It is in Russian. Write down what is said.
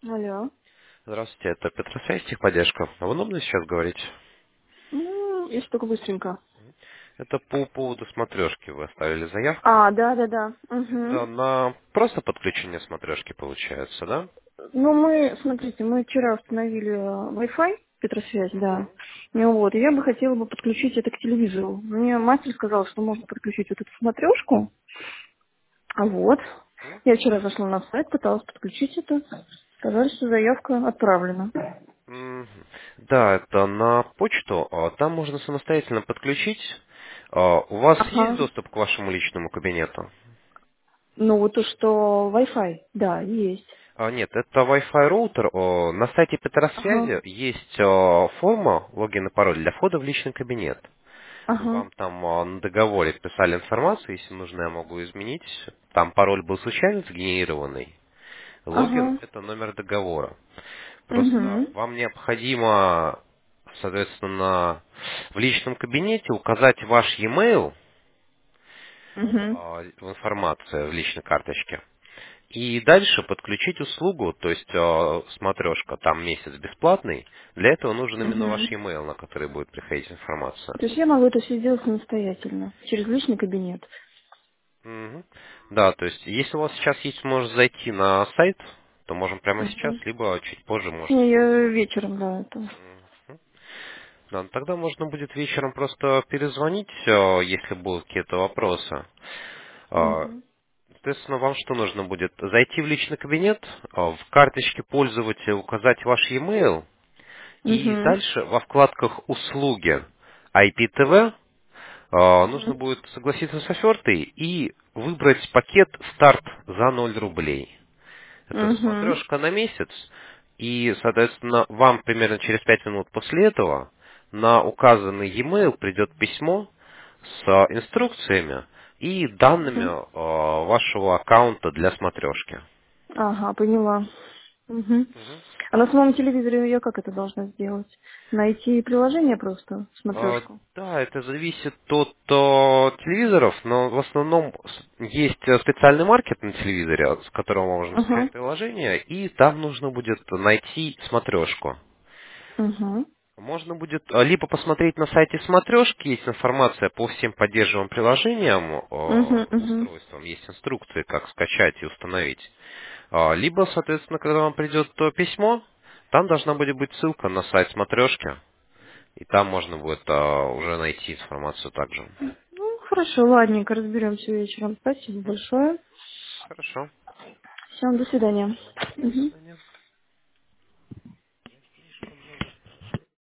Алло. Здравствуйте, это Петросвязь, техподдержка. А вы удобно сейчас говорить? Ну, если только быстренько. Это по поводу смотрешки вы оставили заявку. А, да. Это Угу. на просто подключение смотрешки получается, да? Ну, смотрите, мы вчера установили Wi-Fi, Петросвязь, да. Ну вот, и я бы хотела бы подключить это к телевизору. Мне мастер сказал, что можно подключить вот эту смотрешку. А вот. Мгм. Я вчера зашла на сайт, пыталась подключить это. Сказали, что заявка отправлена. Мгм. Да, это на почту. Там можно самостоятельно подключить. У вас есть Ага. доступ к вашему личному кабинету? Ну, вот то, что Wi-Fi, да, есть. Нет, это Wi-Fi роутер. На сайте Ага. Петросвязи есть форма логин и пароль для входа в личный кабинет. Ага. Вам там на договоре писали информацию, если нужно, я могу изменить. Там пароль был случайно сгенерированный. Логин– Ага. это номер договора. Просто Угу. вам необходимо, соответственно, в личном кабинете указать ваш e-mail Угу. в информации в личной карточке. И дальше подключить услугу, то есть смотрешка, там месяц бесплатный. Для этого нужен именно ваш Угу. e-mail, на который будет приходить информация. То есть я могу это все сделать самостоятельно, через личный кабинет. Мгм. Да, то есть, если у вас сейчас есть возможность зайти на сайт, то можем прямо сейчас, Угу. либо чуть позже можете. Не, я вечером, да, это. Мгм. Да, ну тогда можно будет вечером просто перезвонить, если будут какие-то вопросы. А, Угу. Соответственно, вам что нужно будет? Зайти в личный кабинет, в карточке пользователя указать ваш e-mail, и Угу. дальше во вкладках «Услуги» IPTV нужно Угу. будет согласиться с офертой и выбрать пакет «Старт» за 0 рублей. Это Угу. смотрешка на месяц, и, соответственно, вам примерно через 5 минут после этого на указанный e-mail придет письмо с инструкциями и данными Угу. вашего аккаунта для смотрешки. Ага, поняла. Угу. Мгм. А на самом телевизоре я как это должна сделать? Найти приложение просто, смотрешку? Да, это зависит от телевизоров, но в основном есть специальный маркет на телевизоре, с которого можно Угу. скачать приложение, и там нужно будет найти смотрешку. Угу. Можно будет либо посмотреть на сайте смотрешки, есть информация по всем поддерживаемым приложениям, Угу. Угу. устройствам, есть инструкции, как скачать и установить. Либо, соответственно, когда вам придет то письмо, там должна будет быть ссылка на сайт смотрешки, и там можно будет уже найти информацию также. Ну, хорошо, ладненько, разберемся вечером. Спасибо Мгм. большое. Хорошо. Всем до свидания. До Мгм. свидания.